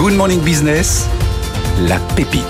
Good Morning Business, la pépite.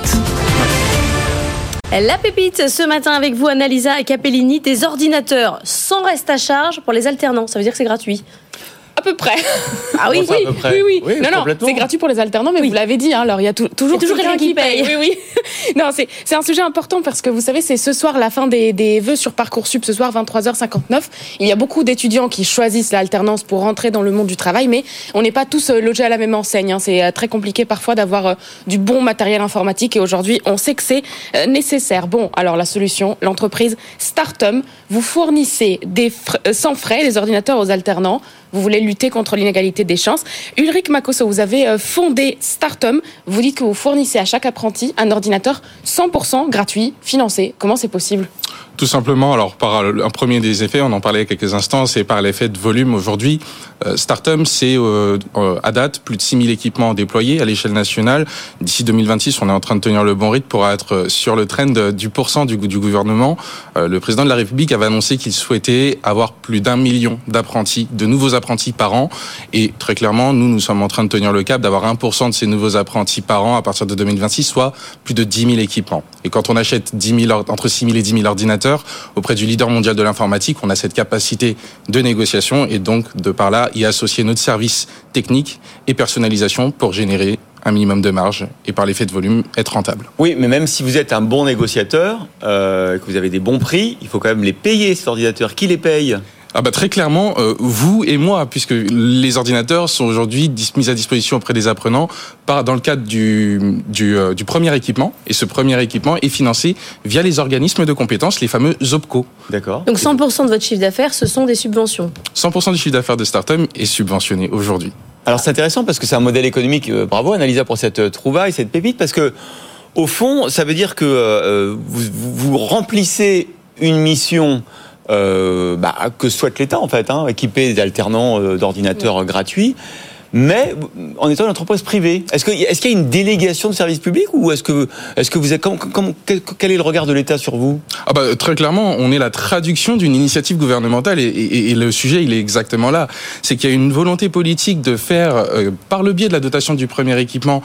La pépite ce matin avec vous, Annalisa Capellini, des ordinateurs sans reste à charge pour les alternants. Ça veut dire que c'est gratuit? À peu près. Ah oui, oui. Non, c'est gratuit pour les alternants, mais vous l'avez dit, hein, alors il y a toujours quelqu'un qui paye. Oui. Non, c'est un sujet important parce que vous savez, c'est ce soir la fin des vœux sur Parcoursup, ce soir 23h59. Il y a beaucoup d'étudiants qui choisissent l'alternance pour rentrer dans le monde du travail, mais on n'est pas tous logés à la même enseigne. Hein. C'est très compliqué parfois d'avoir du bon matériel informatique et aujourd'hui, on sait que c'est nécessaire. Bon, alors la solution, l'entreprise Startum, vous fournissez sans frais les ordinateurs aux alternants. Vous voulez lutter contre l'inégalité des chances. Ulrich Makosso, vous avez fondé Startum. Vous dites que vous fournissez à chaque apprenti un ordinateur 100% gratuit, financé. Comment c'est possible ? Tout simplement, alors par un premier des effets, on en parlait il y a quelques instants, c'est par l'effet de volume. Aujourd'hui, Startum, c'est à date plus de 6000 équipements déployés à l'échelle nationale. D'ici 2026, on est en train de tenir le bon rythme pour être sur le trend du % du gouvernement. Le président de la République avait annoncé qu'il souhaitait avoir plus d'1 million d'apprentis, de nouveaux apprentis par an. Et très clairement, nous sommes en train de tenir le cap d'avoir 1% de ces nouveaux apprentis par an à partir de 2026, soit plus de 10 000 équipements. Et quand on achète entre 6 000 et 10 000 ordinateurs, auprès du leader mondial de l'informatique, on a cette capacité de négociation et donc de par là y associer notre service technique et personnalisation pour générer un minimum de marge et par l'effet de volume être rentable. Oui, mais même si vous êtes un bon négociateur, que vous avez des bons prix, il faut quand même les payer, ces ordinateurs. Qui les paye ? Très clairement, vous et moi, puisque les ordinateurs sont aujourd'hui mis à disposition auprès des apprenants dans le cadre du premier équipement. Et ce premier équipement est financé via les organismes de compétences, les fameux OPCO. D'accord. Donc 100% de votre chiffre d'affaires, ce sont des subventions. 100% du chiffre d'affaires de Startum est subventionné aujourd'hui. Alors c'est intéressant parce que c'est un modèle économique. Bravo Annalisa pour cette trouvaille, cette pépite, parce que au fond, ça veut dire que vous remplissez une mission que souhaite l'État en fait, équiper des alternants d'ordinateurs gratuits, mais en étant une entreprise privée. Est-ce qu'il y a une délégation de service public ou est-ce que vous êtes quel est le regard de l'État sur vous ? Très clairement, on est la traduction d'une initiative gouvernementale et le sujet il est exactement là. C'est qu'il y a une volonté politique de faire par le biais de la dotation du premier équipement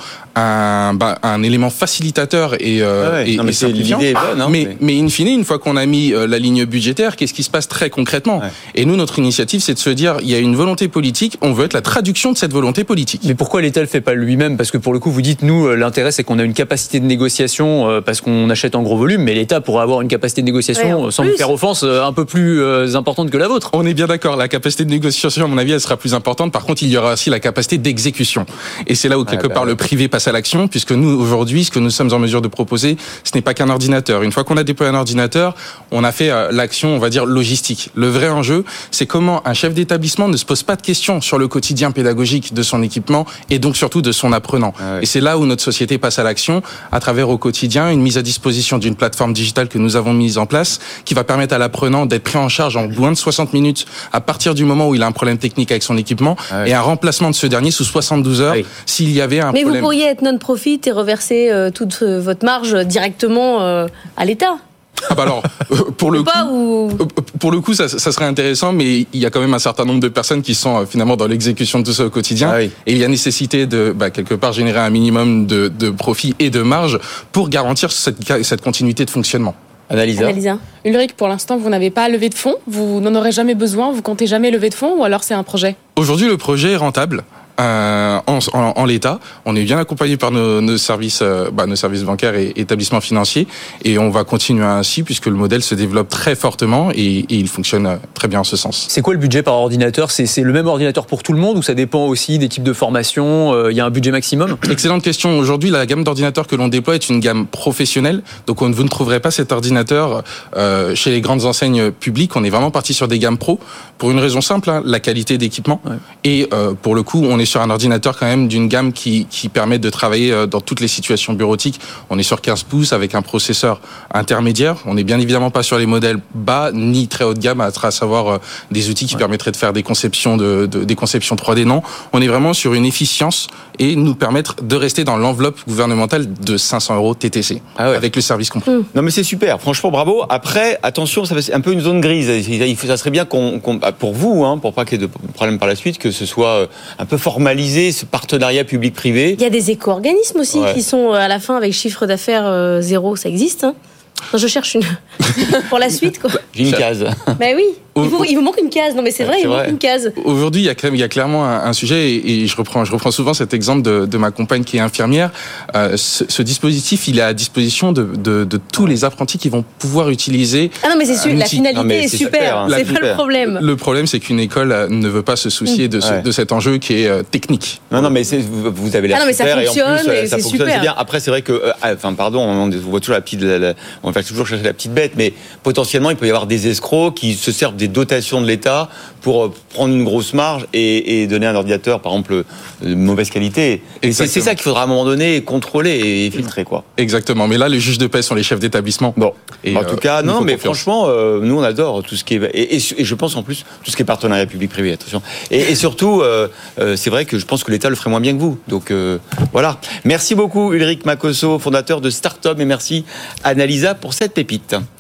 un élément facilitateur et simplifiant. L'idée est bonne, mais in fine, une fois qu'on a mis la ligne budgétaire, qu'est-ce qui se passe très concrètement ? Et nous, notre initiative, c'est de se dire, il y a une volonté politique, on veut être la traduction de cette volonté politique. Mais pourquoi l'État le fait pas lui-même ? Parce que pour le coup, vous dites, nous, l'intérêt, c'est qu'on a une capacité de négociation parce qu'on achète en gros volume, mais l'État pourrait avoir une capacité de négociation, sans me faire offense, un peu plus importante que la vôtre. On est bien d'accord, la capacité de négociation, à mon avis, elle sera plus importante. Par contre, il y aura aussi la capacité d'exécution. Et c'est là où, quelque part, le privé passe à l'action, puisque nous, aujourd'hui, ce que nous sommes en mesure de proposer, ce n'est pas qu'un ordinateur. Une fois qu'on a déployé un ordinateur, on a fait l'action, on va dire, logistique. Le vrai enjeu, c'est comment un chef d'établissement ne se pose pas de questions sur le quotidien pédagogique de son équipement et donc surtout de son apprenant. Et c'est là où notre société passe à l'action à travers au quotidien une mise à disposition d'une plateforme digitale que nous avons mise en place qui va permettre à l'apprenant d'être pris en charge en moins de 60 minutes à partir du moment où il a un problème technique avec son équipement et un remplacement de ce dernier sous 72 heures s'il y avait un problème. Mais vous pourriez être non-profit et reverser toute votre marge directement à l'État. Pour le coup, ça serait intéressant, mais il y a quand même un certain nombre de personnes qui sont finalement dans l'exécution de tout ça au quotidien. Et il y a nécessité de, quelque part, générer un minimum de profit et de marge pour garantir cette continuité de fonctionnement. Annalisa. Ulrich, pour l'instant, vous n'avez pas levé de fonds, vous n'en aurez jamais besoin, vous comptez jamais lever de fonds, ou alors c'est un projet ? Aujourd'hui, le projet est rentable. En l'état, on est bien accompagné par nos services bancaires et établissements financiers, et on va continuer ainsi puisque le modèle se développe très fortement et il fonctionne très bien en ce sens. C'est quoi le budget par ordinateur ? C'est le même ordinateur pour tout le monde ou ça dépend aussi des types de formation ? Il y a un budget maximum ? Excellente question. Aujourd'hui, la gamme d'ordinateurs que l'on déploie est une gamme professionnelle, donc vous ne trouverez pas cet ordinateur chez les grandes enseignes publiques. On est vraiment parti sur des gammes pro pour une raison simple, la qualité d'équipement. Et pour le coup, on est sur un ordinateur quand même d'une gamme qui permet de travailler dans toutes les situations bureautiques. On est sur 15 pouces avec un processeur intermédiaire. On n'est bien évidemment pas sur les modèles bas ni très haut de gamme, à savoir des outils qui permettraient de faire des conceptions des conceptions 3D. Non, on est vraiment sur une efficience et nous permettre de rester dans l'enveloppe gouvernementale de 500 € TTC, avec le service compris. Non mais c'est super, franchement bravo. Après, attention, ça c'est un peu une zone grise. Ça serait bien pour vous, pour pas qu'il y ait de problème par la suite, que ce soit un peu formalisé, ce partenariat public-privé. Il y a des éco-organismes aussi qui sont à la fin avec chiffre d'affaires zéro, ça existe. Non, je cherche une pour la suite, quoi. J'ai une case. Ben oui. Il vous manque une case. Non, mais c'est vrai, il vous manque une case. Aujourd'hui, il y a clairement un sujet, et je reprends souvent cet exemple de ma compagne qui est infirmière. Ce dispositif, il est à disposition de tous les apprentis qui vont pouvoir utiliser. Ah non, mais c'est sûr, la finalité est super. C'est pas le problème. Le problème, c'est qu'une école ne veut pas se soucier de cet enjeu qui est technique. Non, mais vous avez l'air super, et en plus, ça fonctionne, c'est bien. Après, c'est vrai que, on voit toujours on va toujours chercher la petite bête, mais potentiellement, il peut y avoir des escrocs qui se servent des dotations de l'État pour prendre une grosse marge et donner un ordinateur, par exemple, de mauvaise qualité. Et c'est ça qu'il faudra à un moment donné contrôler et filtrer, quoi. Exactement. Mais là, les juges de paix sont les chefs d'établissement. Bon. En tout cas, non, mais franchement, nous, on adore tout ce qui est, et je pense en plus, tout ce qui est partenariat public-privé, attention. Et surtout, c'est vrai que je pense que l'État le ferait moins bien que vous. Donc, voilà. Merci beaucoup, Ulrich Makosso, fondateur de Startup, et merci, Annalisa, pour cette pépite.